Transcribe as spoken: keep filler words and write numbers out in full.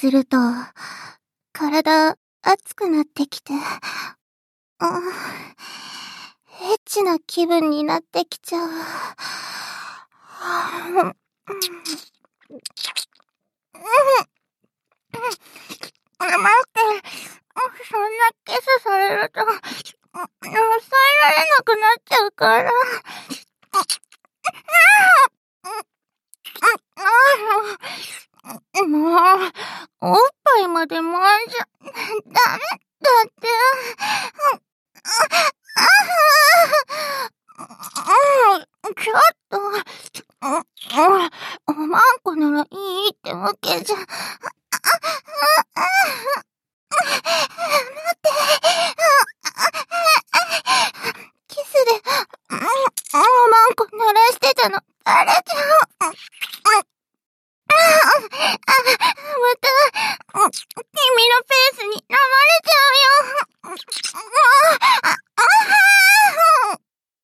すると、体熱くなってきて、うん、エッチな気分になってきちゃう。うん、待って、そんなキスされると、抑えられなくなっちゃうから。もう、おっぱいまでもんじゃ、ダメだって。ちょっと、おまんこならいいってわけじゃ。待って。キスで、おまんこ鳴らしてたの、バレちゃう。